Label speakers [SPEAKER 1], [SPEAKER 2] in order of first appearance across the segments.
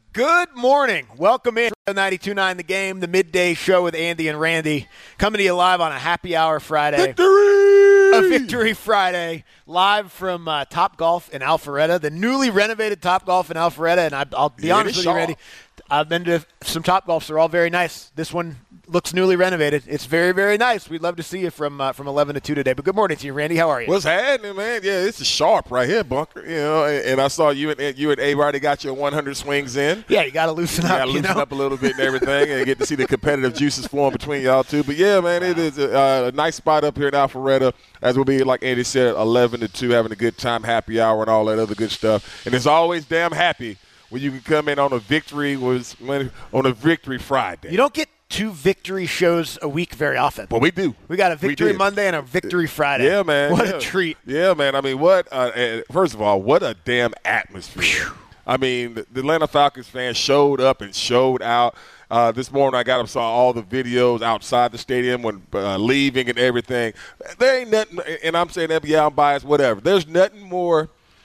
[SPEAKER 1] Good morning. Welcome in to 92.9 The Game, the midday show with Andy and Randy, coming to you live on a happy hour Friday.
[SPEAKER 2] Victory!
[SPEAKER 1] A Victory Friday, live from Top Golf in Alpharetta, the newly renovated Top Golf in Alpharetta. And I'll be honest with you, Randy, I've been to some Top Golfs. They're all very nice. This one looks newly renovated. It's very, very nice. We'd love to see you from 11 to 2 today. But good morning to you, Randy. How are you?
[SPEAKER 2] What's happening, man? Yeah, this is sharp right here, Bunker. You know, and I saw you and Abe already got your 100 swings in.
[SPEAKER 1] Yeah, you got to loosen up.
[SPEAKER 2] You got to loosen up a little bit and everything, and get to see the competitive juices flowing between y'all two. But yeah, man, it is a nice spot up here in Alpharetta, as we'll be, like Andy said, 11 to 2, having a good time, happy hour, and all that other good stuff. And it's always damn happy when you can come in on a victory Friday.
[SPEAKER 1] You don't get 2 victory shows a week very often.
[SPEAKER 2] Well, we do.
[SPEAKER 1] We got a Victory Monday and a Victory Friday.
[SPEAKER 2] Yeah, man.
[SPEAKER 1] What a treat.
[SPEAKER 2] Yeah, man. I mean, first of all, what a damn atmosphere. I mean, the Atlanta Falcons fans showed up and showed out. This morning I got up, saw all the videos outside the stadium when leaving and everything. There ain't nothing, and I'm saying that, yeah, I'm biased, whatever. There's nothing more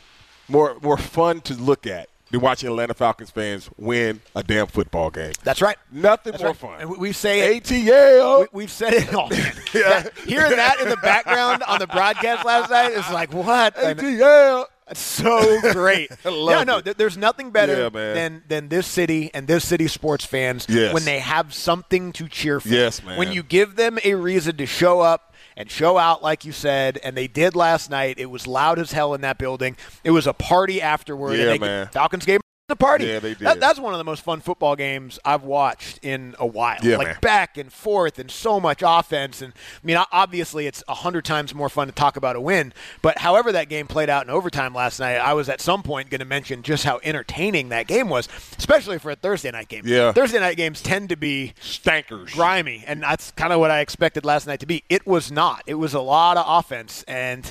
[SPEAKER 2] fun to look at than watching Atlanta Falcons fans win a damn football game.
[SPEAKER 1] That's right.
[SPEAKER 2] Nothing more fun.
[SPEAKER 1] And we say it.
[SPEAKER 2] ATL.
[SPEAKER 1] We've said it all. Yeah. Hearing that in the background on the broadcast last night is like, what?
[SPEAKER 2] ATL.
[SPEAKER 1] It's so great. There's nothing better
[SPEAKER 2] than
[SPEAKER 1] this city and this city sports fans when they have something to cheer for.
[SPEAKER 2] Yes, man.
[SPEAKER 1] When you give them a reason to show up and show out, like you said, and they did last night. It was loud as hell in that building. It was a party afterward.
[SPEAKER 2] Yeah, man.
[SPEAKER 1] Falcons game the party.
[SPEAKER 2] Yeah, they did.
[SPEAKER 1] That's one of the most fun football games I've watched in a while.
[SPEAKER 2] Yeah,
[SPEAKER 1] like
[SPEAKER 2] man.
[SPEAKER 1] Back and forth and so much offense. And I mean, obviously it's 100 times more fun to talk about a win. But however that game played out in overtime last night, I was at some point going to mention just how entertaining that game was, especially for a Thursday night game.
[SPEAKER 2] Yeah.
[SPEAKER 1] Thursday night games tend to be
[SPEAKER 2] stankers,
[SPEAKER 1] grimy, and that's kind of what I expected last night to be. It was not. It was a lot of offense, and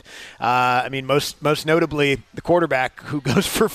[SPEAKER 1] I mean, most notably the quarterback who goes for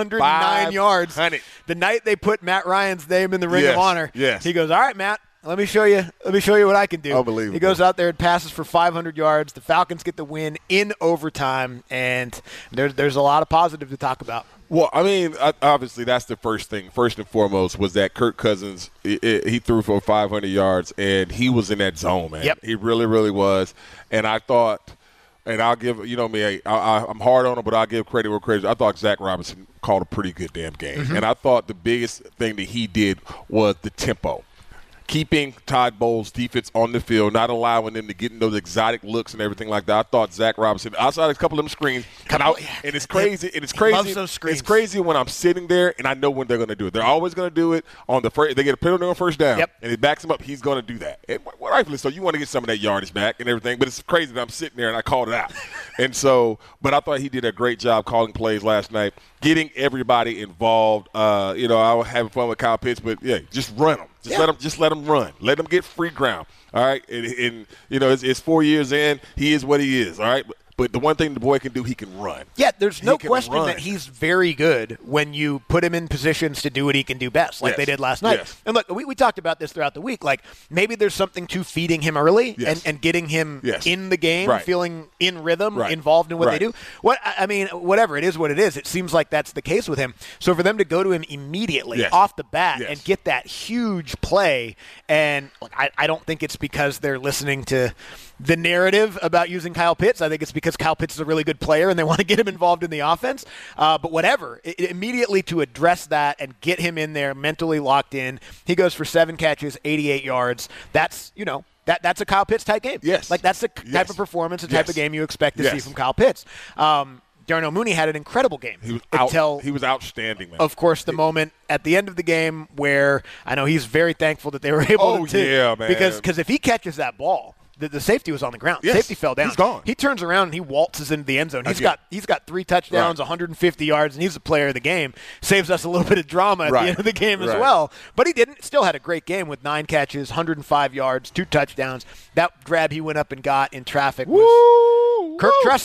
[SPEAKER 1] 509 yards. The night they put Matt Ryan's name in the Ring of Honor, he goes, all right, Matt, let me show you what I can do.
[SPEAKER 2] Unbelievable.
[SPEAKER 1] He goes out there and passes for 500 yards. The Falcons get the win in overtime, and there's a lot of positive to talk about.
[SPEAKER 2] Well, I mean, obviously that's the first thing. First and foremost was that Kirk Cousins, he threw for 500 yards, and he was in that zone, man.
[SPEAKER 1] Yep.
[SPEAKER 2] He really, really was. And I thought – and I'll give, you know me, I'm hard on him, but I'll give credit where credit. I thought Zach Robinson called a pretty good damn game.
[SPEAKER 1] Mm-hmm.
[SPEAKER 2] And I thought the biggest thing that he did was the tempo. Keeping Todd Bowles' defense on the field, not allowing them to get in those exotic looks and everything like that. I thought Zach Robinson, outside a couple of them screens, and it's crazy. And it's crazy.
[SPEAKER 1] Loves those screens.
[SPEAKER 2] It's crazy when I'm sitting there and I know when they're going to do it. They're always going to do it on the first. They get a penalty on first down, and it backs him up. He's going to do that. And rightfully so. You want to get some of that yardage back and everything. But it's crazy that I'm sitting there and I called it out. And so, but I thought he did a great job calling plays last night, getting everybody involved. I was having fun with Kyle Pitts, but just run them. Just let them run. Let them get free ground. All right, and it's 4 years in. He is what he is. All right, but the one thing the boy can do, he can run.
[SPEAKER 1] Yeah, there's no question that he's very good when you put him in positions to do what he can do best, like they did last night.
[SPEAKER 2] Yes.
[SPEAKER 1] And look, we talked about this throughout the week. Like maybe there's something to feeding him early and getting him in the game, feeling in rhythm, involved in what they do. Whatever it is, what it is. It seems like that's the case with him. So for them to go to him immediately off the bat and get that huge play, and look, I don't think it's because they're listening to the narrative about using Kyle Pitts. I think it's because Kyle Pitts is a really good player and they want to get him involved in the offense. But whatever, immediately to address that and get him in there mentally locked in. He goes for 7 catches, 88 yards. That's, that's a Kyle Pitts type game.
[SPEAKER 2] Yes.
[SPEAKER 1] Like that's the type of performance, the type of game you expect to see from Kyle Pitts. Darnell Mooney had an incredible game.
[SPEAKER 2] He was outstanding, man.
[SPEAKER 1] Of course, the moment at the end of the game where I know he's very thankful that they were able to.
[SPEAKER 2] Yeah, man.
[SPEAKER 1] Because if he catches that ball, the safety was on the ground.
[SPEAKER 2] Yes.
[SPEAKER 1] Safety fell down.
[SPEAKER 2] He's gone.
[SPEAKER 1] He turns around and he waltzes into the end zone. He's got 3 touchdowns, 150 yards, and he's the player of the game. Saves us a little bit of drama at the end of the game as well. But he didn't. Still had a great game with 9 catches, 105 yards, 2 touchdowns. That grab he went up and got in traffic was Kirk trusts him.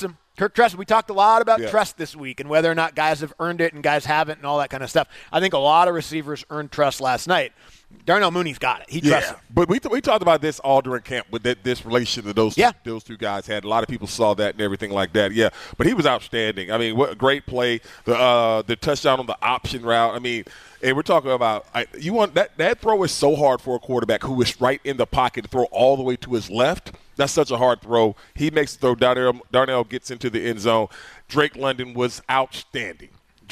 [SPEAKER 1] Kirk trust. We talked a lot about trust this week and whether or not guys have earned it and guys haven't and all that kind of stuff. I think a lot of receivers earned trust last night. Darnell Mooney's got it. He trusts him.
[SPEAKER 2] But we talked about this all during camp with this relation that those two guys had. A lot of people saw that and everything like that. Yeah, but he was outstanding. I mean, what a great play. The touchdown on the option route. I mean, and we're talking about that throw is so hard for a quarterback who is right in the pocket to throw all the way to his left. That's such a hard throw. He makes the throw. Darnell gets into the end zone. Drake London was outstanding.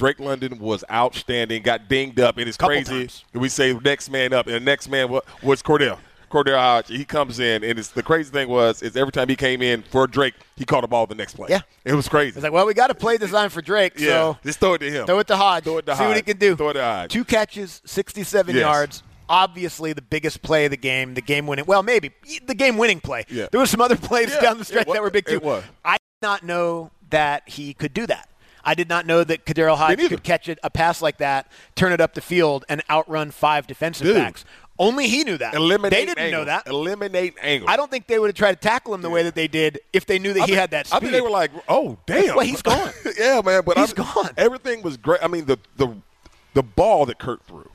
[SPEAKER 2] Got dinged up, and it's crazy. We say next man up, and the next man was Cordell Hodge. He comes in, and the crazy thing is every time he came in for Drake, he caught the ball the next play.
[SPEAKER 1] Yeah.
[SPEAKER 2] It was crazy.
[SPEAKER 1] It's like, well, we got a play design for Drake, so
[SPEAKER 2] just throw it to him.
[SPEAKER 1] Throw it to Hodge. See what he can do.
[SPEAKER 2] Throw it to Hodge.
[SPEAKER 1] 2 catches, 67 yards. Obviously the biggest play of the game-winning. Well, maybe the game-winning play. Yeah. There were some other plays down the stretch that were big, too. I did not know that he could do that. I did not know that KhaDarel Hodge could catch a pass like that, turn it up the field, and outrun 5 defensive backs. Only he knew that. They didn't know that.
[SPEAKER 2] Eliminate angles.
[SPEAKER 1] I don't think they would have tried to tackle him the way that they did if they knew that he had that speed.
[SPEAKER 2] I think they were like, oh, damn.
[SPEAKER 1] Well, he's gone.
[SPEAKER 2] Yeah, man. But
[SPEAKER 1] he's gone.
[SPEAKER 2] Everything was great. I mean, the ball that Kirk threw,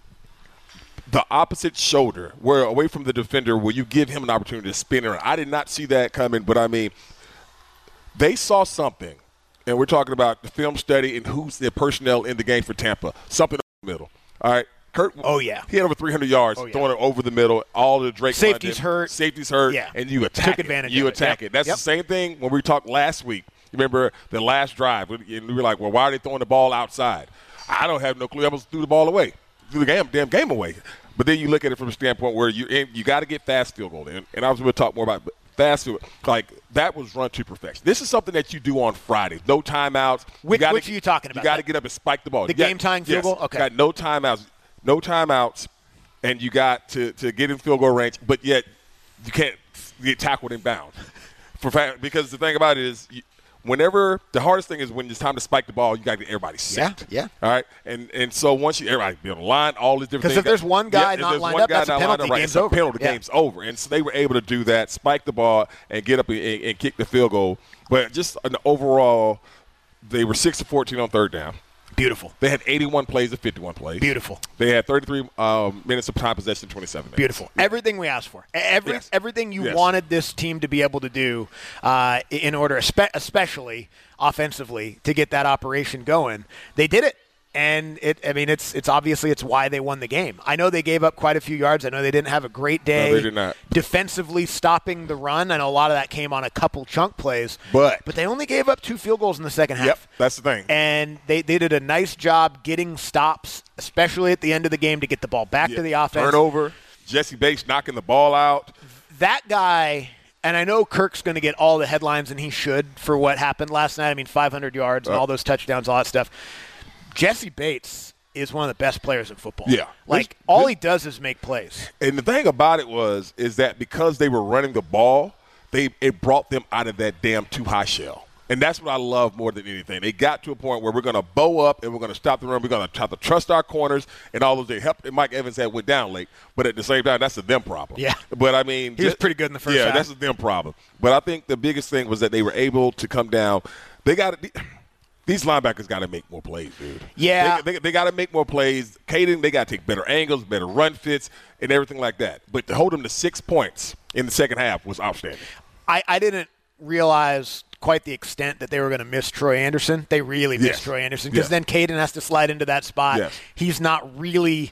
[SPEAKER 2] the opposite shoulder, where away from the defender, where you give him an opportunity to spin around. I did not see that coming, but, I mean, they saw something. And we're talking about the film study and who's the personnel in the game for Tampa. Something in the middle. All right. Kirk, he had over 300 yards throwing it over the middle. All the Drake
[SPEAKER 1] Safety's hurt.
[SPEAKER 2] And you attack
[SPEAKER 1] Took advantage
[SPEAKER 2] You
[SPEAKER 1] of it.
[SPEAKER 2] attack it. That's the same thing when we talked last week. You remember the last drive, and we were like, well, why are they throwing the ball outside? I don't have no clue. I almost threw the ball away. Threw the damn game away. But then you look at it from a standpoint where you got to get fast field goal in. And I was going to talk more about fast field. Like, that was run to perfection. This is something that you do on Friday. No timeouts.
[SPEAKER 1] Which are you talking about?
[SPEAKER 2] You got to get up and spike the ball.
[SPEAKER 1] The game-tying field goal? Okay.
[SPEAKER 2] You got no timeouts, and you got to get in field goal range, but yet you can't get tackled in bounds. Because the thing about it is whenever – the hardest thing is when it's time to spike the ball, you got to get everybody set.
[SPEAKER 1] Yeah.
[SPEAKER 2] All right? And so once everybody be on the line, all these different things.
[SPEAKER 1] Because if there's one guy not lined up, that's a penalty. Game's over.
[SPEAKER 2] The game's over. And so they were able to do that, spike the ball, and get up and kick the field goal. But just an overall, they were 6 of 14 on third down.
[SPEAKER 1] Beautiful.
[SPEAKER 2] They had 81 plays of 51 plays.
[SPEAKER 1] Beautiful.
[SPEAKER 2] They had 33 minutes of time possession, 27 minutes.
[SPEAKER 1] Beautiful. Everything we asked for. Everything you wanted this team to be able to do in order, especially offensively, to get that operation going. They did it. And it's obviously it's why they won the game. I know they gave up quite a few yards. I know they didn't have a great day.
[SPEAKER 2] No, they did not.
[SPEAKER 1] Defensively stopping the run. I know a lot of that came on a couple chunk plays.
[SPEAKER 2] But
[SPEAKER 1] they only gave up 2 field goals in the second half.
[SPEAKER 2] Yep, that's the thing.
[SPEAKER 1] And they did a nice job getting stops, especially at the end of the game, to get the ball back to the offense.
[SPEAKER 2] Turnover. Jesse Bates knocking the ball out.
[SPEAKER 1] That guy. And I know Kirk's going to get all the headlines, and he should, for what happened last night. I mean, 500 yards and all those touchdowns, all that stuff. Jesse Bates is one of the best players in football.
[SPEAKER 2] Yeah.
[SPEAKER 1] All he does is make plays.
[SPEAKER 2] And the thing about it is that because they were running the ball, it brought them out of that damn too-high shell. And that's what I love more than anything. They got to a point where we're going to bow up and we're going to stop the run. We're going to have to trust our corners and all those. They helped. Mike Evans went down late, but at the same time, that's a them problem.
[SPEAKER 1] Yeah.
[SPEAKER 2] But I mean,
[SPEAKER 1] he was pretty good in the first half.
[SPEAKER 2] Yeah, that's a them problem. But I think the biggest thing was that they were able to come down. These linebackers got to make more plays, dude.
[SPEAKER 1] Yeah.
[SPEAKER 2] They got to make more plays. Caden, they got to take better angles, better run fits, and everything like that. But to hold them to 6 points in the second half was outstanding.
[SPEAKER 1] I didn't realize quite the extent that they were going to miss Troy Anderson. They really missed Troy Anderson because then Caden has to slide into that spot.
[SPEAKER 2] Yes.
[SPEAKER 1] He's not really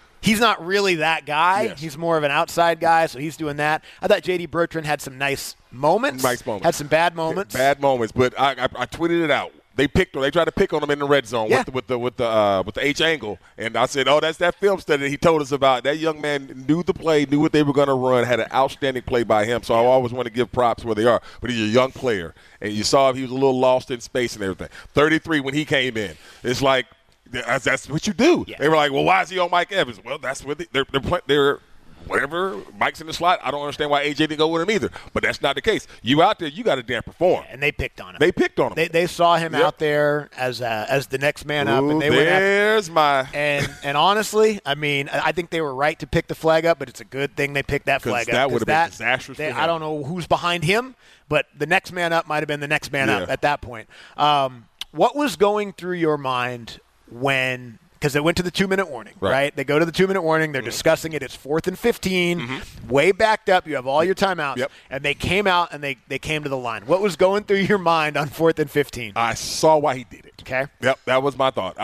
[SPEAKER 1] that guy.
[SPEAKER 2] Yes.
[SPEAKER 1] He's more of an outside guy, so he's doing that. I thought J.D. Bertrand had some nice moments. Had some bad moments.
[SPEAKER 2] Bad moments, but I tweeted it out. They tried to pick on him in the red zone with the H angle, and I said, "Oh, that's that film study that he told us about." That young man knew the play, knew what they were going to run, had an outstanding play by him. So I always want to give props where they are. But he's a young player, and you saw he was a little lost in space and everything. 33 when he came in, it's like that's what you do. Yeah. They were like, "Well, why is he on Mike Evans?" Well, that's what they're whatever. Mike's in the slot. I don't understand why AJ didn't go with him either. But that's not the case. You out there, you got to damn perform.
[SPEAKER 1] Yeah, and they picked on him.
[SPEAKER 2] They
[SPEAKER 1] saw him out there as the next man up, and they went after. And honestly, I mean, I think they were right to pick the flag up, but it's a good thing they picked that flag up.
[SPEAKER 2] That would have been disastrous for him.
[SPEAKER 1] I don't know who's behind him, but the next man up might have been the next man up at that point. What was going through your mind when – because they went to the 2-minute warning, right? They go to the 2-minute warning. They're discussing it. It's 4th and 15, way backed up. You have all your timeouts. And they came out and they came to the line. What was going through your mind on 4th and 15?
[SPEAKER 2] I saw why he did it.
[SPEAKER 1] Okay.
[SPEAKER 2] Yep, that was my thought.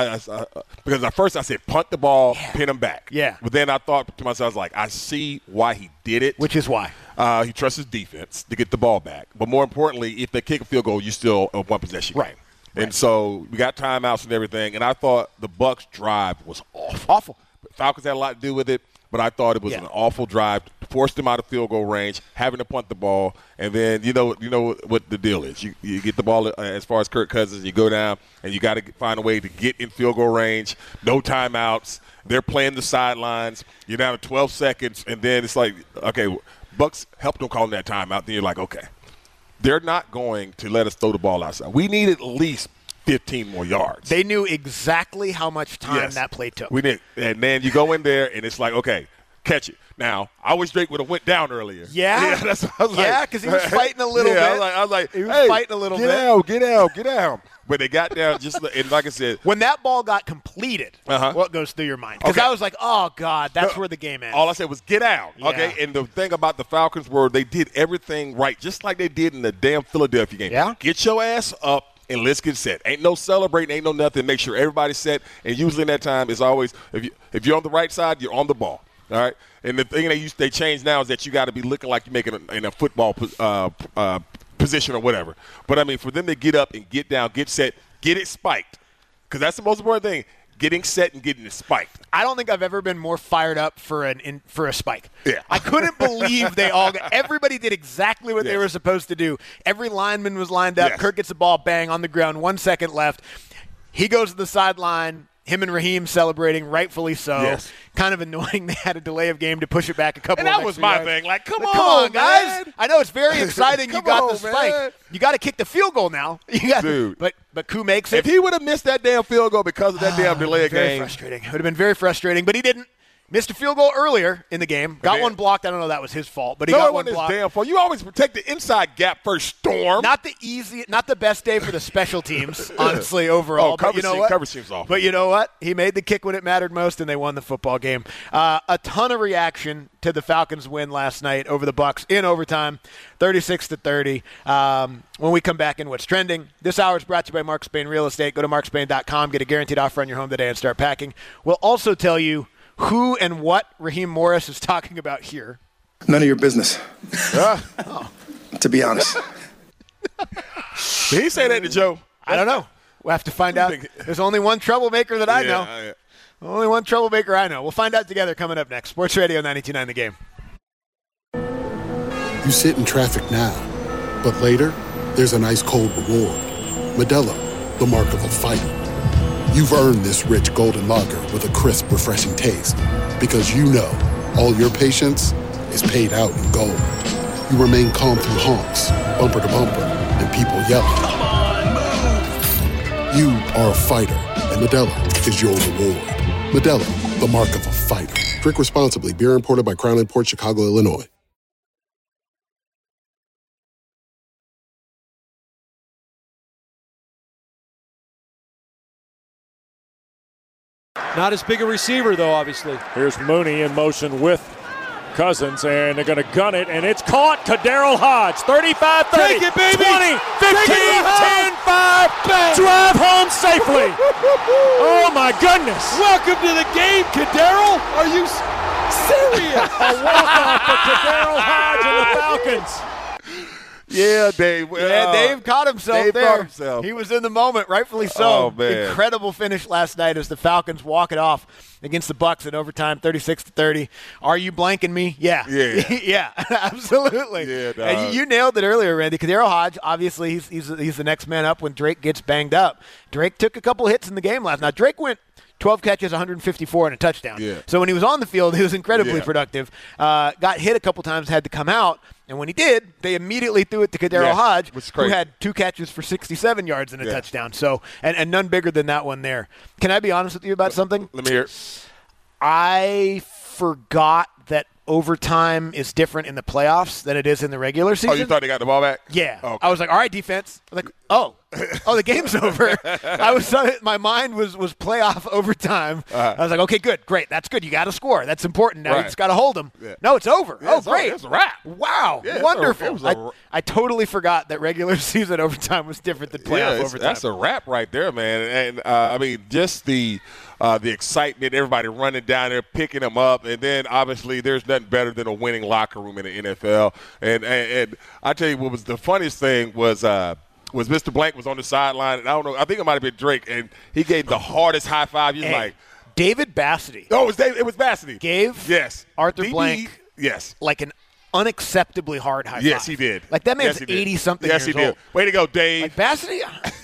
[SPEAKER 2] Because at first I said punt the ball, pin him back.
[SPEAKER 1] Yeah.
[SPEAKER 2] But then I thought to myself, I was like, I see why he did it.
[SPEAKER 1] Which is why?
[SPEAKER 2] He trusts his defense to get the ball back. But more importantly, if they kick a field goal, you still have one possession.
[SPEAKER 1] Right.
[SPEAKER 2] And so we got timeouts and everything, and I thought the Bucs' drive was awful. Falcons had a lot to do with it, but I thought it was an awful drive. Forced them out of field goal range, having to punt the ball, and then you know what the deal is. You get the ball as far as Kirk Cousins, you go down, and you got to find a way to get in field goal range. No timeouts. They're playing the sidelines. You're down to 12 seconds, and then it's like, okay, Bucs helped them call that timeout. Then you're like, okay. They're not going to let us throw the ball outside. We need at least 15 more yards.
[SPEAKER 1] They knew exactly how much time that play took.
[SPEAKER 2] We did. And then you go in there, and it's like, okay, catch it. Now, I wish Drake would have went down earlier.
[SPEAKER 1] Yeah?
[SPEAKER 2] That's what I was like.
[SPEAKER 1] Yeah, because he was fighting a little bit.
[SPEAKER 2] I was like,
[SPEAKER 1] he was fighting a little bit.
[SPEAKER 2] Get out. But they got down and like I said.
[SPEAKER 1] When that ball got completed, what goes through your mind? Because I was like, oh, God, that's where the game ends.
[SPEAKER 2] All I said was get out.
[SPEAKER 1] Yeah.
[SPEAKER 2] Okay? And the thing about the Falcons were they did everything right, just like they did in the damn Philadelphia game.
[SPEAKER 1] Yeah.
[SPEAKER 2] Get your ass up and let's get set. Ain't no celebrating, ain't no nothing. Make sure everybody's set. And usually in that time, it's always, if you're on the right side, you're on the ball. All right? And the thing they change now is that you got to be looking like you're making in a football position or whatever. But, I mean, for them to get up and get down, get set, get it spiked, because that's the most important thing, getting set and getting it spiked.
[SPEAKER 1] I don't think I've ever been more fired up for a spike.
[SPEAKER 2] Yeah.
[SPEAKER 1] I couldn't believe everybody did exactly what they were supposed to do. Every lineman was lined up. Yes. Kirk gets the ball, bang, on the ground, 1 second left. He goes to the sideline. Him and Raheem celebrating, rightfully so.
[SPEAKER 2] Yes.
[SPEAKER 1] Kind of annoying they had a delay of game to push it back a couple of
[SPEAKER 2] yards. And that was my thing. Like, come on,
[SPEAKER 1] guys.
[SPEAKER 2] Man.
[SPEAKER 1] I know it's very exciting you got the spike. Man. You got to kick the field goal now.
[SPEAKER 2] Dude.
[SPEAKER 1] But Koo makes it.
[SPEAKER 2] If he would have missed that damn field goal because of that damn delay of game.
[SPEAKER 1] Very frustrating. It would have been very frustrating, but he didn't. Missed a field goal earlier in the game. Got one blocked. I don't know if that was his fault, but he got one blocked.
[SPEAKER 2] Damn fault. You always protect the inside gap first, Storm.
[SPEAKER 1] Not the best day for the special teams, honestly, overall.
[SPEAKER 2] Coverage seems awful.
[SPEAKER 1] But you know what? He made the kick when it mattered most, and they won the football game. A ton of reaction to the Falcons' win last night over the Bucs in overtime, 36-30. When we come back in What's Trending, this hour is brought to you by Mark Spain Real Estate. Go to markspain.com, get a guaranteed offer on your home today, and start packing. We'll also tell you who and what Raheem Morris is talking about here.
[SPEAKER 3] None of your business. To be honest.
[SPEAKER 2] Did he say that to Joe?
[SPEAKER 1] I don't know. We'll have to find out. There's only one troublemaker that I know. Yeah. Only one troublemaker I know. We'll find out together coming up next. Sports Radio 92.9 The Game.
[SPEAKER 4] You sit in traffic now, but later, there's an ice-cold reward. Modelo, the mark of a fighter. You've earned this rich golden lager with a crisp, refreshing taste. Because you know all your patience is paid out in gold. You remain calm through honks, bumper to bumper, and people yelling.
[SPEAKER 5] Come on, move!
[SPEAKER 4] You are a fighter, and Modelo is your reward. Modelo, the mark of a fighter. Drink responsibly. Beer imported by Crown Imports, Chicago, Illinois.
[SPEAKER 6] Not as big a receiver, though, obviously.
[SPEAKER 7] Here's Mooney in motion with Cousins, and they're going to gun it, and it's caught to Darryl Hodge. 35, 30,
[SPEAKER 2] Take it, baby.
[SPEAKER 7] 20, 15, 10, 5,
[SPEAKER 2] bang.
[SPEAKER 7] Drive home safely. Oh, my goodness.
[SPEAKER 6] Welcome to the game, Kadarrell. Are you serious?
[SPEAKER 7] A walk-off for Darryl Hodge and the Falcons.
[SPEAKER 2] Yeah, Dave.
[SPEAKER 1] Dave caught himself
[SPEAKER 2] Dave
[SPEAKER 1] there.
[SPEAKER 2] Caught himself.
[SPEAKER 1] He was in the moment, rightfully so.
[SPEAKER 2] Oh, man.
[SPEAKER 1] Incredible finish last night as the Falcons walk it off against the Bucs in overtime, 36-30. Are you blanking me? Yeah. Yeah, absolutely.
[SPEAKER 2] Yeah,
[SPEAKER 1] and you nailed it earlier, Randy. Kadarrell Hodge, obviously, he's the next man up when Drake gets banged up. Drake took a couple hits in the game last night. Drake went 12 catches, 154, and a touchdown.
[SPEAKER 2] Yeah.
[SPEAKER 1] So when he was on the field, he was incredibly productive. Got hit a couple times, had to come out. And when he did, they immediately threw it to KhaDarel Hodge, who had 2 catches for 67 yards and a touchdown. So, and none bigger than that one there. Can I be honest with you about something?
[SPEAKER 2] Let me hear it.
[SPEAKER 1] I forgot that overtime is different in the playoffs than it is in the regular season.
[SPEAKER 2] Oh, you thought they got the ball back?
[SPEAKER 1] Yeah. Okay. I was like, all right, defense. I'm like, oh, the game's over. My mind was playoff overtime. I was like, okay, good, great. That's good. You got to score. That's important. Now you just got to hold them. Yeah. No, it's over.
[SPEAKER 2] Yeah,
[SPEAKER 1] great.
[SPEAKER 2] It's a wrap.
[SPEAKER 1] Wow. Yeah, wonderful. I totally forgot that regular season overtime was different than playoff overtime.
[SPEAKER 2] That's a wrap right there, man. And, I mean, just the excitement, everybody running down there, picking them up, and then obviously there's nothing better than a winning locker room in the NFL. And I tell you what was the funniest thing was Mr. Blank was on the sideline, and I don't know, I think it might have been Drake, and he gave the hardest high five. He was like,
[SPEAKER 1] David Bassity.
[SPEAKER 2] Oh, it was Bassity.
[SPEAKER 1] Gave Arthur Blank like an unacceptably hard high five.
[SPEAKER 2] Yes, he did.
[SPEAKER 1] Like that man's 80-something years old.
[SPEAKER 2] Yes, he did. Way to go, Dave.
[SPEAKER 1] Like Bassity?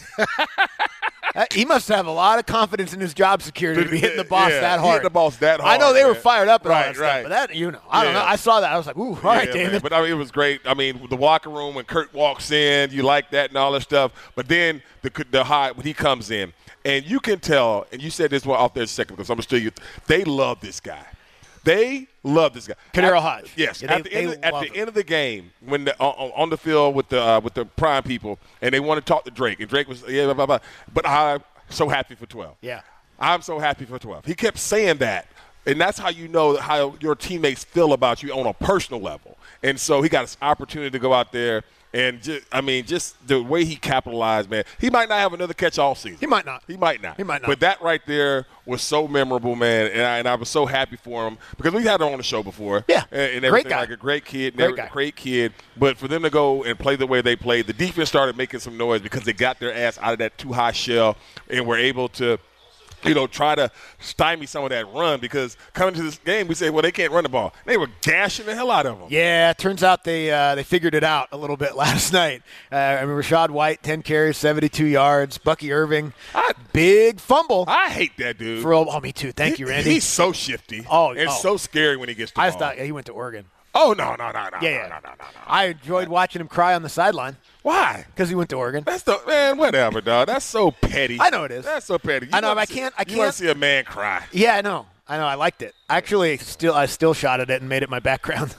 [SPEAKER 1] He must have a lot of confidence in his job security to be hitting the boss that hard.
[SPEAKER 2] Hitting the boss that hard.
[SPEAKER 1] I know they were fired up and all that stuff, but that, I don't know. I saw that. I was like, ooh, all right, David.
[SPEAKER 2] Man. But, I mean, it was great. I mean, the locker room when Kurt walks in, you like that and all that stuff. But then the high when he comes in, and you can tell, and you said this one off there a second because I'm going to steal you, they love this guy. They love this guy.
[SPEAKER 1] KhaDarel Hodge.
[SPEAKER 2] Yes. At the end of the game, when on the field with the prime people, and they want to talk to Drake, and Drake was blah, blah, blah. But I'm so happy for 12.
[SPEAKER 1] Yeah.
[SPEAKER 2] I'm so happy for 12. He kept saying that, and that's how you know how your teammates feel about you on a personal level. And so he got this opportunity to go out there. And just the way he capitalized, man. He might not have another catch all season.
[SPEAKER 1] He might not.
[SPEAKER 2] But that right there was so memorable, man. And I was so happy for him because we've had him on the show before.
[SPEAKER 1] Yeah.
[SPEAKER 2] And everything, like a great kid. Great kid. But for them to go and play the way they played, the defense started making some noise because they got their ass out of that too high shell and were able to try to stymie some of that run because coming to this game, we said, well, they can't run the ball. They were gashing the hell out of them.
[SPEAKER 1] Yeah, it turns out they figured it out a little bit last night. I mean, Rachaad White, 10 carries, 72 yards. Bucky Irving, big fumble.
[SPEAKER 2] I hate that dude.
[SPEAKER 1] Me too. Thank you, Randy.
[SPEAKER 2] He's so shifty. So scary when he gets the ball.
[SPEAKER 1] I just thought he went to Oregon.
[SPEAKER 2] Oh, no.
[SPEAKER 1] I enjoyed watching him cry on the sideline.
[SPEAKER 2] Why?
[SPEAKER 1] Because he went to Oregon.
[SPEAKER 2] Whatever, dog. That's so petty.
[SPEAKER 1] I know it is.
[SPEAKER 2] That's so petty.
[SPEAKER 1] I know. I can't.
[SPEAKER 2] You want to see a man cry?
[SPEAKER 1] Yeah, I know. I liked it. Actually, I still shot at it and made it my background.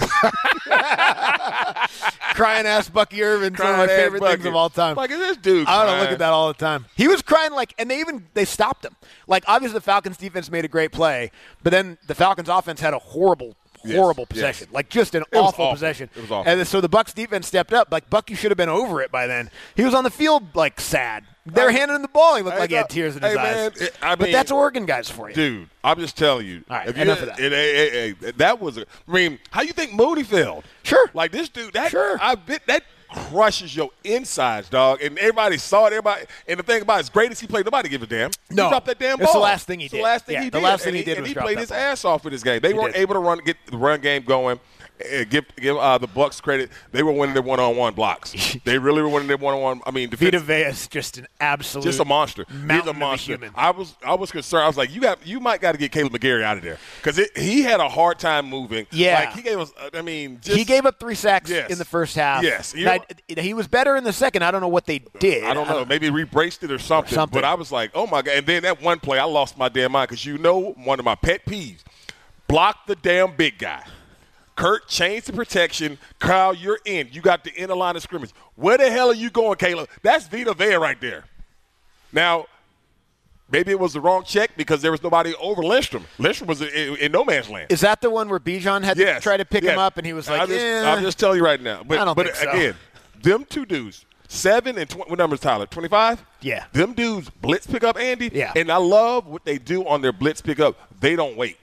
[SPEAKER 1] Crying ass Bucky Irvin's one of my favorite things of all time.
[SPEAKER 2] Like, this dude
[SPEAKER 1] I want to look at that all the time. He was crying and they stopped him. Like, obviously the Falcons defense made a great play, but then the Falcons offense had a horrible possession.
[SPEAKER 2] Yes.
[SPEAKER 1] Like, just an awful possession.
[SPEAKER 2] It was awful.
[SPEAKER 1] And so the Bucs defense stepped up. Like, Bucky should have been over it by then. He was on the field, like, sad. They're handing him the ball. He looked like he had tears in his eyes. But that's Oregon guys for you.
[SPEAKER 2] Dude, I'm just telling you.
[SPEAKER 1] All right, enough of that.
[SPEAKER 2] That was how you think Mooney felt?
[SPEAKER 1] Sure.
[SPEAKER 2] Like, this dude, that crushes your insides, dog. And everybody saw it. And the thing about it, as great as he played, nobody give a damn.
[SPEAKER 1] No.
[SPEAKER 2] He dropped that damn ball.
[SPEAKER 1] It's the last thing he did.
[SPEAKER 2] The last thing he did. And he played his ass off in this game. They weren't able to get the run game going. Give the Bucs credit. They were winning their one-on-one blocks. They really were winning their one-on-one. I mean,
[SPEAKER 1] Vita Vea is just an absolute,
[SPEAKER 2] just a monster.
[SPEAKER 1] He's a monster. Human.
[SPEAKER 2] I was concerned. I was like, you might got to get Caleb McGarry out of there because he had a hard time moving.
[SPEAKER 1] Yeah,
[SPEAKER 2] like he gave us.
[SPEAKER 1] He gave up 3 sacks in the first half.
[SPEAKER 2] Yes,
[SPEAKER 1] he was better in the second. I don't know what they did.
[SPEAKER 2] I don't know. Maybe rebraced it or something. But I was like, oh my god! And then that one play, I lost my damn mind because one of my pet peeves, block the damn big guy. Kurt, change the protection. Kyle, you're in. You got the inner line of scrimmage. Where the hell are you going, Caleb? That's Vita Vea right there. Now, maybe it was the wrong check because there was nobody over Lindstrom. Lindstrom was in no man's land.
[SPEAKER 1] Is that the one where Bijan had to try to pick him up and he was like,
[SPEAKER 2] I'll just tell you right now. But,
[SPEAKER 1] I don't think so.
[SPEAKER 2] Again, them two dudes, 7 and 20, what number is Tyler? 25?
[SPEAKER 1] Yeah.
[SPEAKER 2] Them dudes blitz pick up Andy.
[SPEAKER 1] Yeah.
[SPEAKER 2] And I love what they do on their blitz pick up. They don't wait.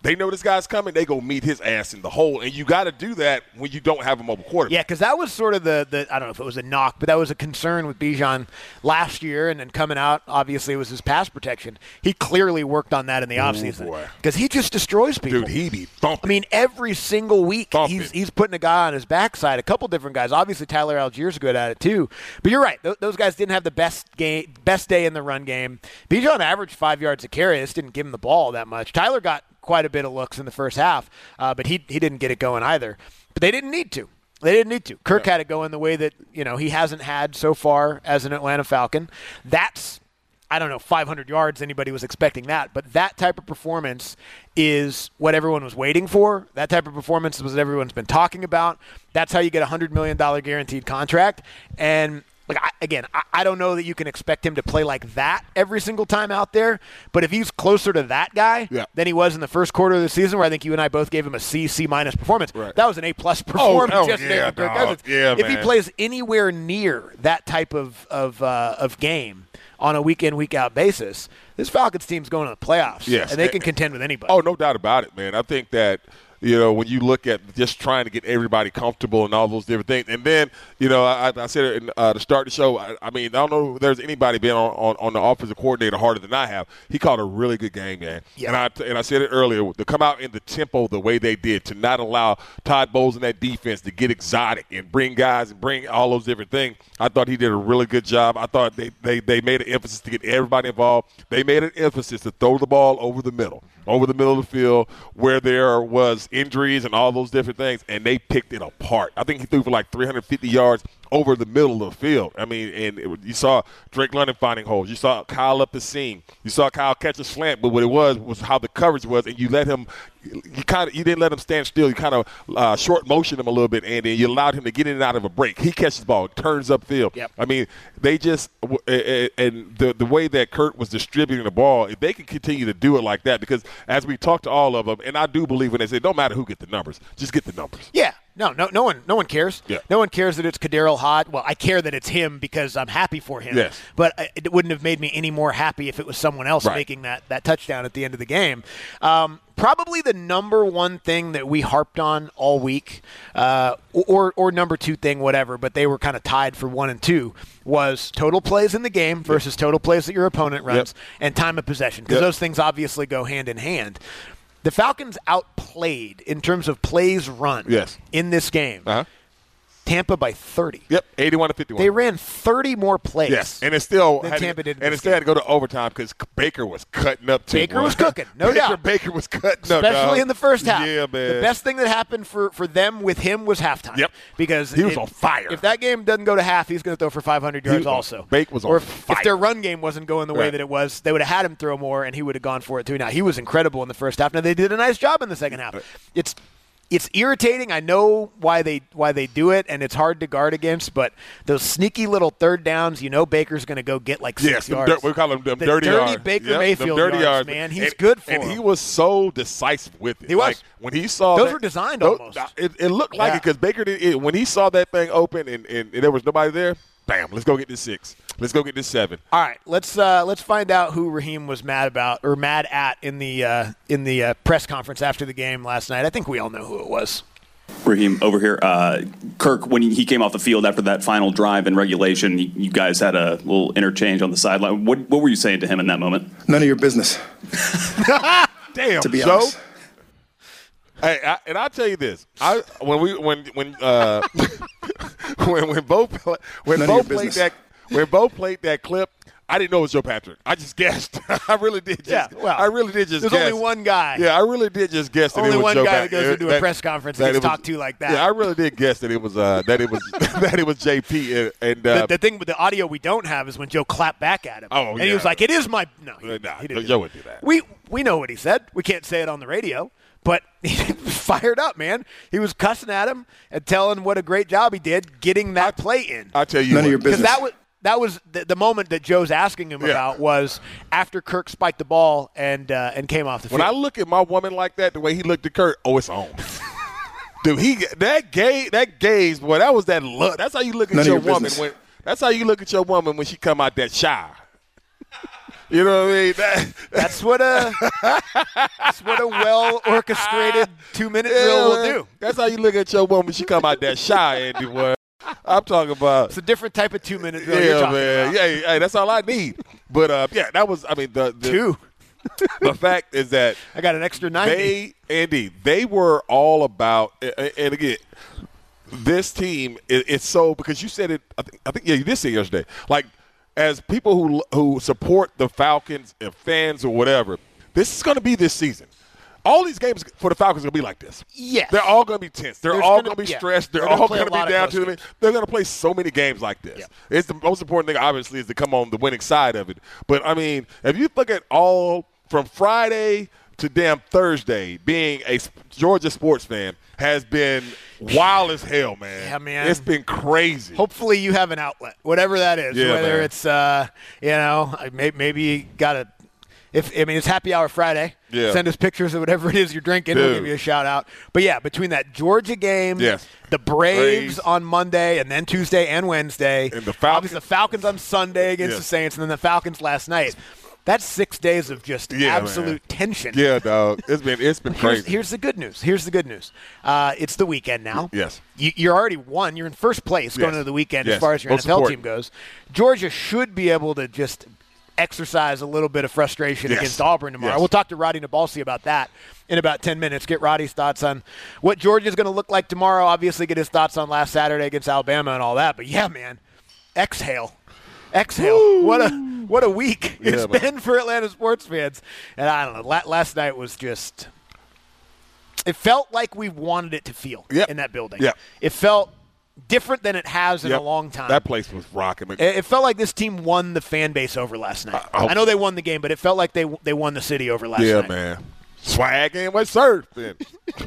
[SPEAKER 2] They know this guy's coming. They go meet his ass in the hole, and you got to do that when you don't have a mobile quarterback.
[SPEAKER 1] Yeah, because that was sort of the I don't know if it was a knock, but that was a concern with Bijan last year, and then coming out, obviously, it was his pass protection. He clearly worked on that in the offseason because he just destroys people.
[SPEAKER 2] Dude, he be thumping.
[SPEAKER 1] I mean, every single week he's putting a guy on his backside, a couple different guys. Obviously, Tyler Allgeier's good at it too. But you're right; those guys didn't have the best day in the run game. Bijan averaged 5 yards a carry. This didn't give him the ball that much. Tyler got quite a bit of looks in the first half, but he didn't get it going either. But they didn't need to. Kirk had it going the way that he hasn't had so far as an Atlanta Falcon. That's, I don't know, 500 yards. Anybody was expecting that, but that type of performance is what everyone was waiting for. That type of performance is what everyone's been talking about. That's how you get a $100 million guaranteed contract. And I don't know that you can expect him to play like that every single time out there, but if he's closer to that guy than he was in the first quarter of the season, where I think you and I both gave him a C minus performance, that was an A+ performance yesterday from Kirk Cousins. If he plays anywhere near that type of game on a week-in, week-out basis, this Falcons team's going to the playoffs, and they can contend with anybody.
[SPEAKER 2] Oh, no doubt about it, man. I think that when you look at just trying to get everybody comfortable and all those different things. And then, I said it to start the show, I mean, I don't know if there's anybody been on the offensive coordinator harder than I have. He called a really good game, man. Yeah. And I said it earlier, to come out in the tempo the way they did, to not allow Todd Bowles and that defense to get exotic and bring guys and bring all those different things. I thought he did a really good job. I thought they made an emphasis to get everybody involved. They made an emphasis to throw the ball over the middle of the field where there was injuries and all those different things, and they picked it apart. I think he threw for like 350 yards over the middle of the field. I mean, and you saw Drake London finding holes. You saw Kyle up the seam. You saw Kyle catch a slant, but what it was how the coverage was, and you let him – you didn't let him stand still. You kind of short motioned him a little bit, and then you allowed him to get in and out of a break. He catches the ball, turns upfield.
[SPEAKER 1] Yep.
[SPEAKER 2] I mean, they just and the way that Kurt was distributing the ball, if they can continue to do it like that, because as we talk to all of them, and I do believe when they say, don't matter who get the numbers, just get the numbers.
[SPEAKER 1] Yeah. No one cares.
[SPEAKER 2] Yeah.
[SPEAKER 1] No one cares that it's KhaDarel Hodge. Well, I care that it's him because I'm happy for him.
[SPEAKER 2] Yes.
[SPEAKER 1] But it wouldn't have made me any more happy if it was someone else making that touchdown at the end of the game. Probably the number one thing that we harped on all week, or number two thing, whatever, but they were kind of tied for 1 and 2, was total plays in the game versus total plays that your opponent runs, and time of possession, because those things obviously go hand in hand. The Falcons outplayed in terms of plays run in this game. Tampa by 30.
[SPEAKER 2] Yep, 81-51.
[SPEAKER 1] They ran 30 more plays.
[SPEAKER 2] Yes, and it still
[SPEAKER 1] Tampa did.
[SPEAKER 2] And instead had to go to overtime because Baker was cutting up too.
[SPEAKER 1] Baker was cooking, no doubt.
[SPEAKER 2] Baker was cutting up,
[SPEAKER 1] especially in the first half.
[SPEAKER 2] Yeah, man.
[SPEAKER 1] The best thing that happened for them with him was halftime.
[SPEAKER 2] Yep,
[SPEAKER 1] because
[SPEAKER 2] he was on fire.
[SPEAKER 1] If that game doesn't go to half, he's going to throw for 500 yards also.
[SPEAKER 2] Baker was on fire.
[SPEAKER 1] If their run game wasn't going the way that it was, they would have had him throw more, and he would have gone for it too. Now he was incredible in the first half. Now they did a nice job in the second half. It's irritating. I know why they do it, and it's hard to guard against. But those sneaky little third downs, Baker's going to go get like 6 yards.
[SPEAKER 2] We call them dirty yards.
[SPEAKER 1] Dirty Baker Mayfield yards, man. He's good for
[SPEAKER 2] him. And
[SPEAKER 1] he
[SPEAKER 2] was so decisive with it.
[SPEAKER 1] He was.
[SPEAKER 2] Like, when he saw
[SPEAKER 1] those were designed almost.
[SPEAKER 2] It looked like it because Baker did. When he saw that thing open and there was nobody there, bam! Let's go get this 6. Let's go get this 7.
[SPEAKER 1] All right, let's find out who Raheem was mad at in the press conference after the game last night. I think we all know who it was.
[SPEAKER 8] Raheem, over here. Kirk, when he came off the field after that final drive in regulation, you guys had a little interchange on the sideline. What were you saying to him in that moment?
[SPEAKER 3] None of your business.
[SPEAKER 2] Damn,
[SPEAKER 3] to be
[SPEAKER 2] Joe.
[SPEAKER 3] honest.
[SPEAKER 2] Hey, and I'll tell you this: when Bo played that clip, I didn't know it was Joe Patrick. I just guessed. I really did.
[SPEAKER 1] There's only one guy.
[SPEAKER 2] Yeah, I really did just guess that it was Joe Patrick.
[SPEAKER 1] Only one guy that goes into a press conference and gets talked to like that.
[SPEAKER 2] Yeah, I really did guess that it was that it was JP. And
[SPEAKER 1] the thing with the audio we don't have is when Joe clapped back at him.
[SPEAKER 2] And
[SPEAKER 1] he was like, "It is my." No, he didn't.
[SPEAKER 2] Joe would do that.
[SPEAKER 1] We know what he said. We can't say it on the radio. But he was fired up, man. He was cussing at him and telling what a great job he did getting that play in.
[SPEAKER 2] I tell you,
[SPEAKER 3] none of your business.
[SPEAKER 1] Because that was the moment that Joe's asking him about was after Kirk spiked the ball and came off the field.
[SPEAKER 2] When I look at my woman like that, the way he looked at Kirk, it's on. Dude, that gaze, boy, that was that look. That's how you look at your woman. That's how you look at your woman when she come out that shy. You know what I mean?
[SPEAKER 1] That's what a orchestrated 2-minute drill will do.
[SPEAKER 2] That's how you look at your woman. She come out that shy, Andy. Boy. I'm talking about.
[SPEAKER 1] It's a different type of 2-minute drill. You're talking about.
[SPEAKER 2] Yeah, hey, that's all I need. But that was. I mean, the
[SPEAKER 1] 2.
[SPEAKER 2] The fact is that
[SPEAKER 1] I got an extra 90.
[SPEAKER 2] They were all about, and again, this team. It's so because you said it. I think you did say it yesterday. Like as people who support the Falcons and fans or whatever, this is going to be this season. All these games for the Falcons are going to be like this.
[SPEAKER 1] Yes.
[SPEAKER 2] They're all going to be tense. They're all going to be stressed. They're all going to be down to them. They're going to play so many games like this. Yeah. It's the most important thing, obviously, is to come on the winning side of it. But, I mean, if you look at all from Friday to damn Thursday, being a Georgia sports fan has been wild as hell, man.
[SPEAKER 1] Yeah, man.
[SPEAKER 2] It's been crazy.
[SPEAKER 1] Hopefully you have an outlet, whatever that is.
[SPEAKER 2] Yeah,
[SPEAKER 1] whether
[SPEAKER 2] man.
[SPEAKER 1] it's, maybe you got to – it's Happy Hour Friday.
[SPEAKER 2] Yeah.
[SPEAKER 1] Send us pictures of whatever it is you're drinking.
[SPEAKER 2] Dude.
[SPEAKER 1] We'll give you a shout-out. But, yeah, between that Georgia game, the Braves on Monday, and then Tuesday and Wednesday.
[SPEAKER 2] And the Falcons.
[SPEAKER 1] Obviously, the Falcons on Sunday against the Saints, and then the Falcons last night. That's 6 days of just absolute tension.
[SPEAKER 2] Yeah, dog. It's been crazy.
[SPEAKER 1] Here's the good news. It's the weekend now.
[SPEAKER 2] Yes.
[SPEAKER 1] You're already won. You're in first place going into the weekend as far as your NFL team goes. Georgia should be able to just exercise a little bit of frustration against Auburn tomorrow.
[SPEAKER 2] Yes.
[SPEAKER 1] We'll talk to Roddy Nabalsi about that in about 10 minutes. Get Roddy's thoughts on what Georgia's going to look like tomorrow. Obviously get his thoughts on last Saturday against Alabama and all that. But, yeah, man, exhale. Woo. What a week it's been for Atlanta sports fans. And I don't know, last night was just – it felt like we wanted it to feel in that building.
[SPEAKER 2] Yep.
[SPEAKER 1] It felt different than it has in a long time.
[SPEAKER 2] That place was rocking.
[SPEAKER 1] It felt like this team won the fan base over last night. I know they won the game, but it felt like they won the city over last night.
[SPEAKER 2] Yeah, man. Swag and what surf then.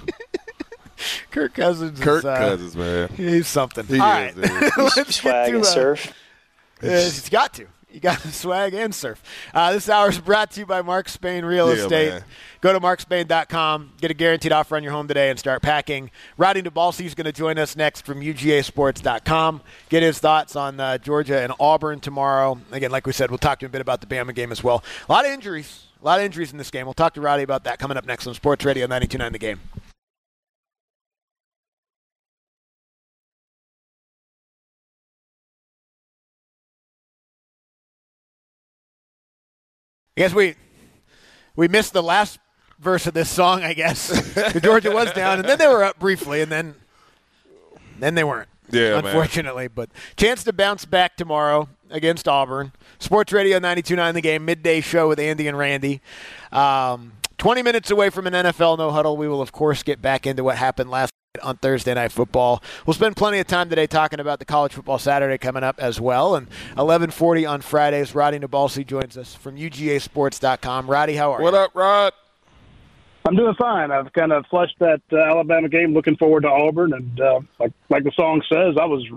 [SPEAKER 1] Kirk Cousins.
[SPEAKER 2] Cousins, man.
[SPEAKER 1] He's something.
[SPEAKER 2] He
[SPEAKER 1] All
[SPEAKER 2] is,
[SPEAKER 1] right. Let's
[SPEAKER 9] swag and surf.
[SPEAKER 1] He's got to. You got to swag and surf. This hour is brought to you by Mark Spain Real Estate.
[SPEAKER 2] Man.
[SPEAKER 1] Go to markspain.com, get a guaranteed offer on your home today, and start packing. Roddy Nabalsi is going to join us next from UGAsports.com. Get his thoughts on Georgia and Auburn tomorrow. Again, like we said, we'll talk to him a bit about the Bama game as well. A lot of injuries in this game. We'll talk to Roddy about that coming up next on Sports Radio 92.9 The Game. I guess we missed the last verse of this song, I guess. Georgia was down, and then they were up briefly, and then they weren't, unfortunately. Man. But chance to bounce back tomorrow against Auburn. Sports Radio 92.9 The Game, midday show with Andy and Randy. 20 minutes away from an NFL No Huddle. We will, of course, get back into what happened last night on Thursday Night Football. We'll spend plenty of time today talking about the College Football Saturday coming up as well. And 11:40 on Fridays, Roddy Nabalsi joins us from UGAsports.com. Roddy, how are you?
[SPEAKER 2] What up, Rod?
[SPEAKER 10] I'm doing fine. I've kind of flushed that Alabama game, looking forward to Auburn. And like the song says, I was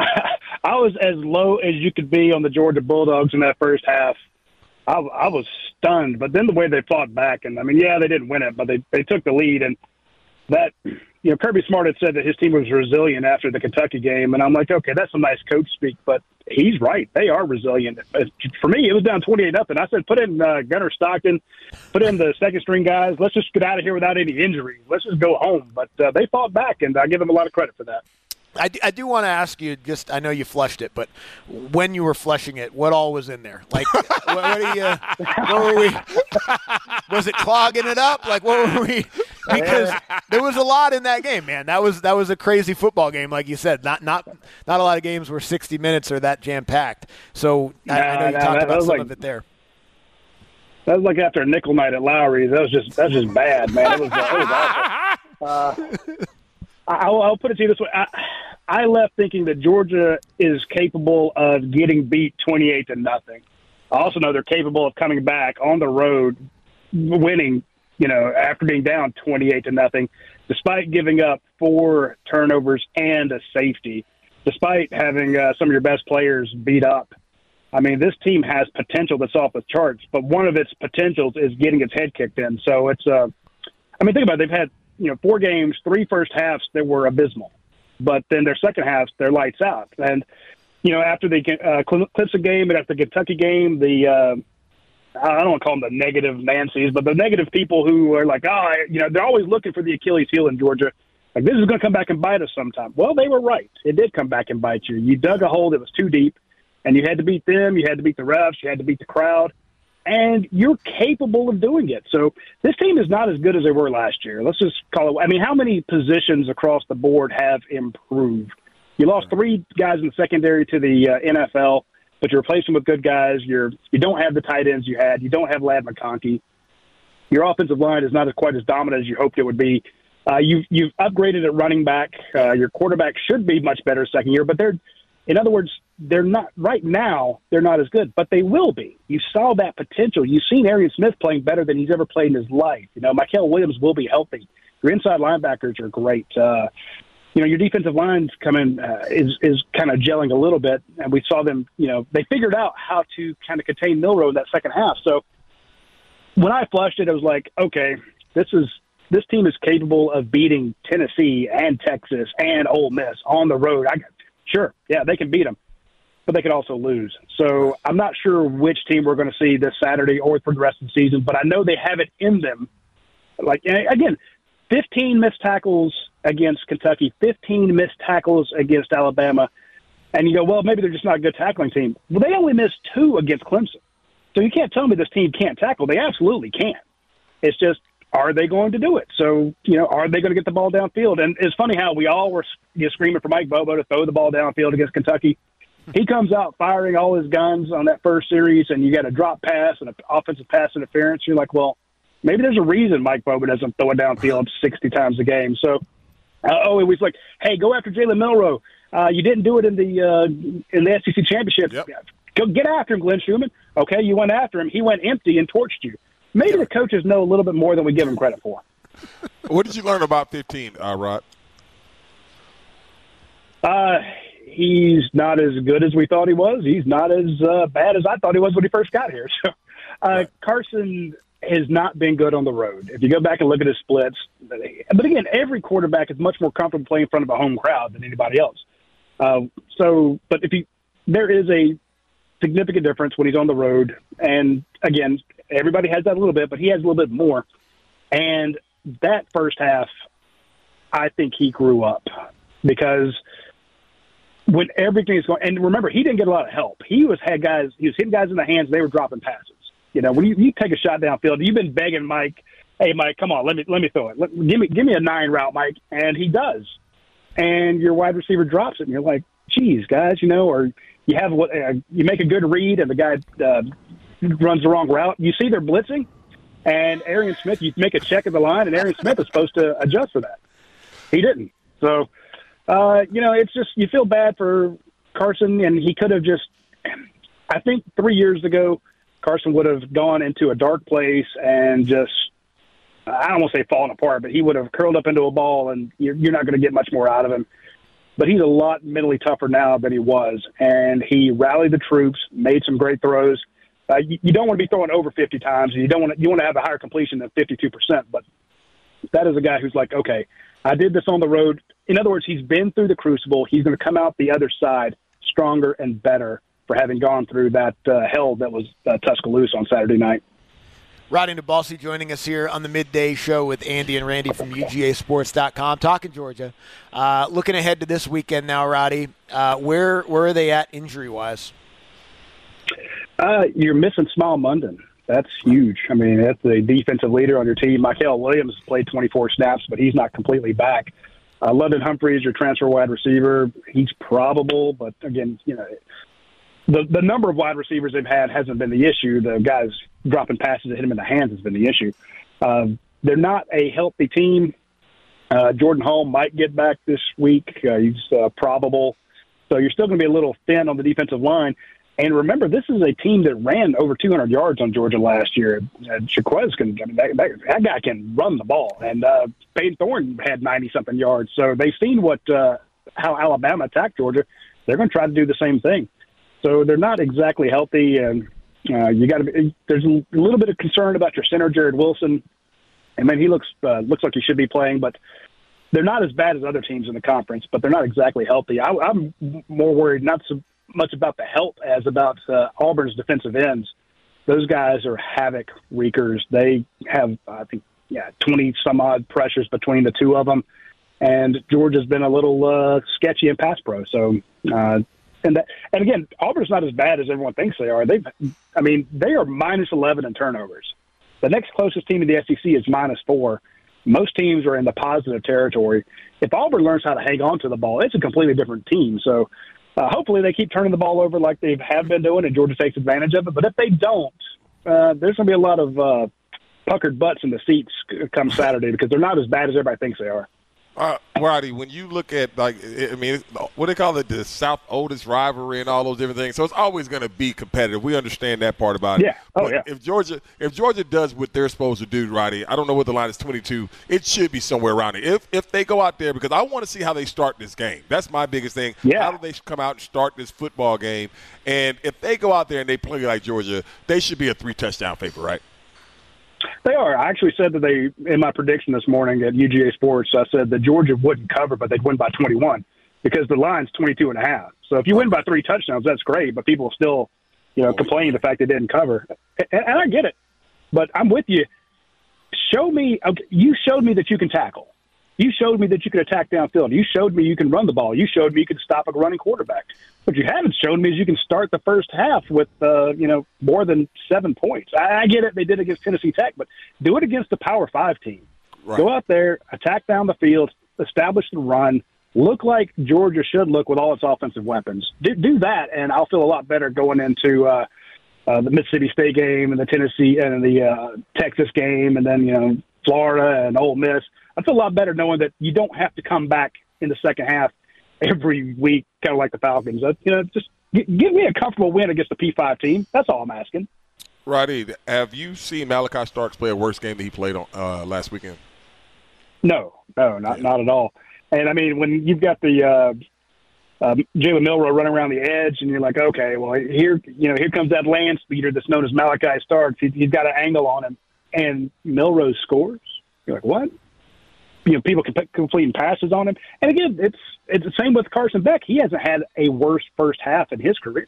[SPEAKER 10] as low as you could be on the Georgia Bulldogs in that first half. I was stunned. But then the way they fought back, and, I mean, they didn't win it, but they took the lead. And that – Kirby Smart had said that his team was resilient after the Kentucky game, and I'm like, okay, that's some nice coach speak, but he's right. They are resilient. For me, it was down 28-0. I said, put in Gunnar Stockton, put in the second-string guys. Let's just get out of here without any injuries. Let's just go home. But they fought back, and I give them a lot of credit for that.
[SPEAKER 1] I do want to ask you, I know you flushed it, but when you were flushing it, what all was in there? Like, what were we? Was it clogging it up? Like, what were we? Because there was a lot in that game, man. That was a crazy football game, like you said. Not a lot of games where 60 minutes are that jam-packed. So I know you talked about some of it there.
[SPEAKER 10] That was like after a nickel night at Lowry's. That's just bad, man. It was awful. I'll put it to you this way. I left thinking that Georgia is capable of getting beat 28-0. I also know they're capable of coming back on the road, winning, after being down 28-0, despite giving up 4 turnovers and a safety, despite having some of your best players beat up. I mean, this team has potential that's off the charts, but one of its potentials is getting its head kicked in. So it's think about it. They've had 4 games, 3 first halves that were abysmal. But then their second halves, they're lights out. And, after the Clemson game and after the Kentucky game, the I don't want to call them the negative Nancys, but the negative people who are like, they're always looking for the Achilles heel in Georgia. Like, this is going to come back and bite us sometime. Well, they were right. It did come back and bite you. You dug a hole that was too deep, and you had to beat them. You had to beat the refs. You had to beat the crowd. And you're capable of doing it. So this team is not as good as they were last year. Let's just call it. I mean, how many positions across the board have improved? You lost 3 guys in the secondary to the NFL, but you replace them with good guys. You don't have the tight ends you had. You don't have Ladd McConkey. Your offensive line is not quite as dominant as you hoped it would be. You've upgraded at running back. Your quarterback should be much better second year, but in other words, they're not right now. They're not as good, but they will be. You saw that potential. You've seen Arian Smith playing better than he's ever played in his life. Mykel Williams will be healthy. Your inside linebackers are great. Your defensive line's coming is kind of gelling a little bit, and we saw them. They figured out how to kind of contain Milroe in that second half. So when I flushed it, I was like, okay, this team is capable of beating Tennessee and Texas and Ole Miss on the road. Sure, yeah, they can beat them, but they could also lose. So I'm not sure which team we're going to see this Saturday or for the rest of the season, but I know they have it in them. Like, again, 15 missed tackles against Kentucky, 15 missed tackles against Alabama, and you go, well, maybe they're just not a good tackling team. Well, they only missed 2 against Clemson. So you can't tell me this team can't tackle. They absolutely can. It's just, are they going to do it? So, are they going to get the ball downfield? And it's funny how we all were screaming for Mike Bobo to throw the ball downfield against Kentucky. He comes out firing all his guns on that first series, and you got a drop pass and an offensive pass interference. You're like, well, maybe there's a reason Mike Bobo doesn't throw it downfield 60 times a game. So, it was like, hey, go after Jalen Milroe. You didn't do it in the SEC championship.
[SPEAKER 2] Yep.
[SPEAKER 10] Go get after him, Glenn Schumann. Okay, you went after him. He went empty and torched you. Maybe the coaches know a little bit more than we give them credit for.
[SPEAKER 2] What did you learn about 15, Rod?
[SPEAKER 10] He's not as good as we thought he was. He's not as bad as I thought he was when he first got here. So,
[SPEAKER 2] right.
[SPEAKER 10] Carson has not been good on the road. If you go back and look at his splits, but again, every quarterback is much more comfortable playing in front of a home crowd than anybody else. But there is a significant difference when he's on the road. And again, everybody has that a little bit, but he has a little bit more. And that first half, I think he grew up because when everything is going, and remember, he didn't get a lot of help. He was hitting guys in the hands. They were dropping passes. When you take a shot downfield, you've been begging Mike, hey, Mike, come on, let me throw it. Give me a 9 route, Mike. And he does. And your wide receiver drops it, and you're like, geez, guys, or you have you make a good read, and the guy runs the wrong route. You see they're blitzing, and Arian Smith, you make a check of the line, and Arian Smith is supposed to adjust for that. He didn't. So, it's just you feel bad for Carson, and he could have just – I think 3 years ago, Carson would have gone into a dark place and just – I don't want to say falling apart, but he would have curled up into a ball, and you're not going to get much more out of him. But he's a lot mentally tougher now than he was, and he rallied the troops, made some great throws. You don't want to be throwing over 50 times, and you want to have a higher completion than 52%. But that is a guy who's like, okay, I did this on the road. In other words, he's been through the crucible. He's going to come out the other side stronger and better for having gone through that hell that was Tuscaloosa on Saturday night.
[SPEAKER 1] Roddy Nabalsi joining us here on the Midday Show with Andy and Randy from UGAsports.com, talking Georgia. Looking ahead to this weekend now, Roddy, where are they at injury-wise?
[SPEAKER 10] You're missing Smile Munden. That's huge. I mean, that's the defensive leader on your team. Mykel Williams played 24 snaps, but he's not completely back. London Humphrey is your transfer wide receiver. He's probable, but again, the number of wide receivers they've had hasn't been the issue. The guys dropping passes that hit him in the hands has been the issue. They're not a healthy team. Jordan Hall might get back this week. He's probable. So you're still going to be a little thin on the defensive line. And remember, this is a team that ran over 200 yards on Georgia last year. Jaquez that guy can run the ball. And Peyton Thorne had 90-something yards. So they've seen how Alabama attacked Georgia. They're going to try to do the same thing. So they're not exactly healthy, and there's a little bit of concern about your center, Jared Wilson. I mean, he looks like he should be playing, but they're not as bad as other teams in the conference, but they're not exactly healthy. I'm more worried not so much about the health as about Auburn's defensive ends. those guys are havoc wreakers. They have, I think, 20-some-odd pressures between the two of them. And Georgia's been a little sketchy in pass pro. So, and again, Auburn's not as bad as everyone thinks they are. They are minus 11 in turnovers. The next closest team in the SEC is minus 4. Most teams are in the positive territory. If Auburn learns how to hang on to the ball, it's a completely different team. So hopefully they keep turning the ball over like they have been doing, and Georgia takes advantage of it. But if they don't, there's going to be a lot of puckered butts in the seats come Saturday because they're not as bad as everybody thinks they are.
[SPEAKER 2] Roddy, when you look at, what they call it, the South oldest rivalry and all those different things, so it's always going to be competitive. We understand that part about it.
[SPEAKER 10] Yeah. Oh, yeah.
[SPEAKER 2] If Georgia does what they're supposed to do, Roddy, I don't know what the line is, 22. It should be somewhere around it. If they go out there, because I want to see how they start this game. That's my biggest thing.
[SPEAKER 10] Yeah.
[SPEAKER 2] How do they come out and start this football game? And if they go out there and they play like Georgia, they should be a 3-touchdown favorite, right?
[SPEAKER 10] They are. I actually said that in my prediction this morning at UGA Sports, I said that Georgia wouldn't cover, but they'd win by 21 because the line's 22.5. So if you win by 3 touchdowns, that's great, but people still, complain the fact they didn't cover. And I get it, but I'm with you. You showed me that you can tackle. You showed me that you can attack downfield. You showed me you can run the ball. You showed me you can stop a running quarterback. What you haven't shown me is you can start the first half with, more than 7 points. I get it. They did against Tennessee Tech, but do it against the Power 5 team. Right. Go out there, attack down the field, establish the run, look like Georgia should look with all its offensive weapons. Do that, and I'll feel a lot better going into the Mississippi State game and the Tennessee and the Texas game and then, Florida and Ole Miss. I feel a lot better knowing that you don't have to come back in the second half every week, kind of like the Falcons. Just give me a comfortable win against the P5 team. That's all I'm asking.
[SPEAKER 2] Roddy, have you seen Malachi Starks play a worse game than he played on last weekend?
[SPEAKER 10] No, not at all. And, when you've got the Jalen Milroe running around the edge and you're like, okay, well, here comes that land speeder that's known as Malachi Starks. He's got an angle on him. And Milroe scores. You're like, what? People completing passes on him. And again, it's the same with Carson Beck. He hasn't had a worse first half in his career.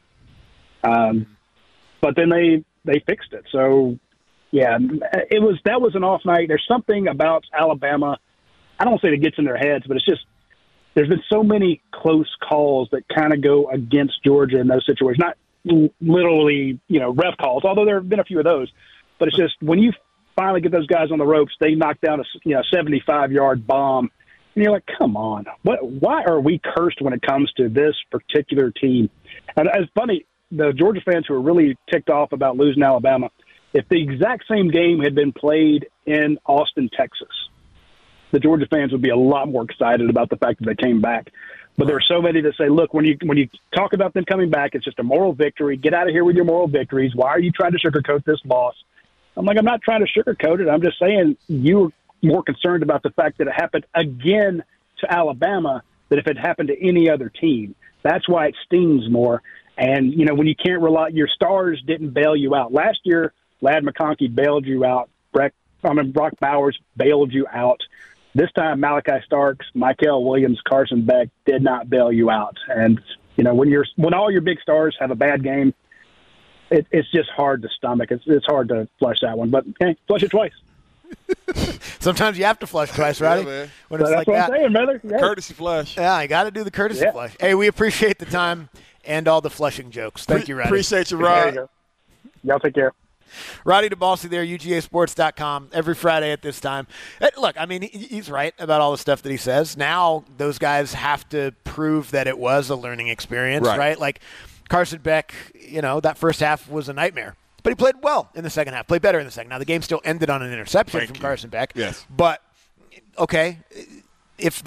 [SPEAKER 10] But then they fixed it. So, yeah, that was an off night. There's something about Alabama. I don't say it gets in their heads, but it's just there's been so many close calls that kind of go against Georgia in those situations. Not literally, ref calls, although there have been a few of those. But it's just when you finally get those guys on the ropes, they knock down a 75-yard bomb, and you're like, come on, why are we cursed when it comes to this particular team? And it's funny, the Georgia fans who are really ticked off about losing Alabama, if the exact same game had been played in Austin, Texas, the Georgia fans would be a lot more excited about the fact that they came back. But there are so many that say, look, when you talk about them coming back, it's just a moral victory. Get out of here with your moral victories. Why are you trying to sugarcoat this loss? I'm like, I'm not trying to sugarcoat it. I'm just saying you're more concerned about the fact that it happened again to Alabama than if it happened to any other team. That's why it stings more. And, when you can't rely – your stars didn't bail you out. Last year, Ladd McConkey bailed you out. Brock Bowers bailed you out. This time, Malachi Starks, Mykel Williams, Carson Beck did not bail you out. And, when all your big stars have a bad game, it's just hard to stomach. It's hard to flush that one, but flush it twice.
[SPEAKER 1] Sometimes you have to flush twice, Roddy.
[SPEAKER 10] Yeah, when it's that's like what I'm saying, brother. Yeah.
[SPEAKER 2] Courtesy flush.
[SPEAKER 1] Yeah, you got to do the courtesy flush. Hey, we appreciate the time and all the flushing jokes. Thank you, Roddy.
[SPEAKER 2] Appreciate you, Rod.
[SPEAKER 10] You y'all take care.
[SPEAKER 1] Roddy DeBalsi there, UGAsports.com, every Friday at this time. Look, he's right about all the stuff that he says. Now those guys have to prove that it was a learning experience, right? Like Carson Beck, that first half was a nightmare. But he played well in the second half, played better in the second. Now, the game still ended on an interception from Carson Beck.
[SPEAKER 2] Yes.
[SPEAKER 1] But, okay, if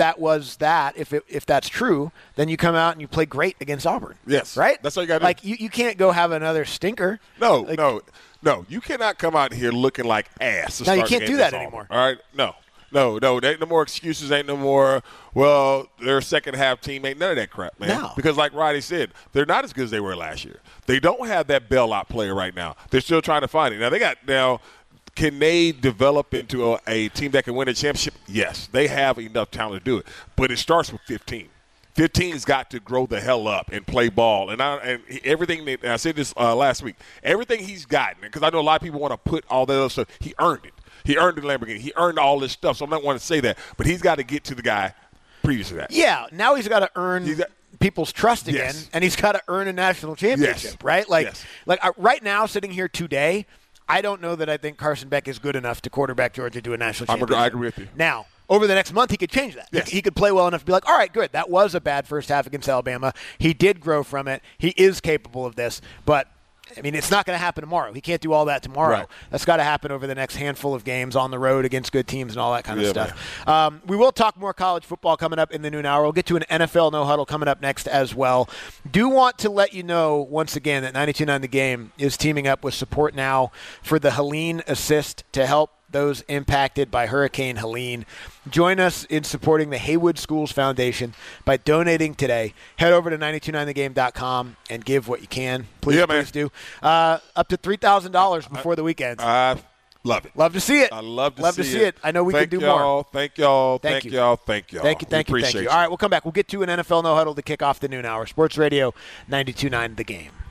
[SPEAKER 1] if that's true, then you come out and you play great against Auburn.
[SPEAKER 2] Yes.
[SPEAKER 1] Right?
[SPEAKER 2] That's what you got to do.
[SPEAKER 1] Like, you can't go have another stinker.
[SPEAKER 2] No. You cannot come out here looking like ass.
[SPEAKER 1] No, you can't do that anymore.
[SPEAKER 2] All right? No. There ain't no more excuses. Ain't no more, well, their second-half team ain't none of that crap, man.
[SPEAKER 1] No.
[SPEAKER 2] Because like Roddy said, they're not as good as they were last year. They don't have that bailout player right now. They're still trying to find it. Can they develop into a team that can win a championship? Yes. They have enough talent to do it. But it starts with 15. 15's got to grow the hell up and play ball. And everything that I said this last week, everything he's gotten, because I know a lot of people want to put all that other stuff. He earned it. He earned the Lamborghini. He earned all this stuff. So I'm not want to say that, but he's got to get to the guy previous to that.
[SPEAKER 1] Yeah, now he's got to earn people's trust again, and he's got to earn a national championship, right? Like right now, sitting here today, I don't know that I think Carson Beck is good enough to quarterback Georgia to a national championship.
[SPEAKER 2] I agree with you.
[SPEAKER 1] Now, over the next month, he could change that.
[SPEAKER 2] Yes.
[SPEAKER 1] He could play well enough to be like, all right, good. That was a bad first half against Alabama. He did grow from it. He is capable of this. But, I mean, it's not going to happen tomorrow. He can't do all that tomorrow.
[SPEAKER 2] Right.
[SPEAKER 1] That's got to happen over the next handful of games on the road against good teams and all that kind of stuff. We will talk more college football coming up in the noon hour. We'll get to an NFL No Huddle coming up next as well. Do want to let you know, once again, that 92.9 The Game is teaming up with Support Now for the Helene Assist to help those impacted by Hurricane Helene. Join us in supporting the Haywood Schools Foundation by donating today. Head over to 929thegame.com and give what you can. Please do. Up to $3,000 before the weekend.
[SPEAKER 2] Love it.
[SPEAKER 1] Love to see it.
[SPEAKER 2] I love to see it.
[SPEAKER 1] I know we can do more.
[SPEAKER 2] Thank y'all.
[SPEAKER 1] Thank you.
[SPEAKER 2] Thank you.
[SPEAKER 1] All right, we'll come back. We'll get to an NFL No Huddle to kick off the noon hour. Sports Radio 92.9 The Game.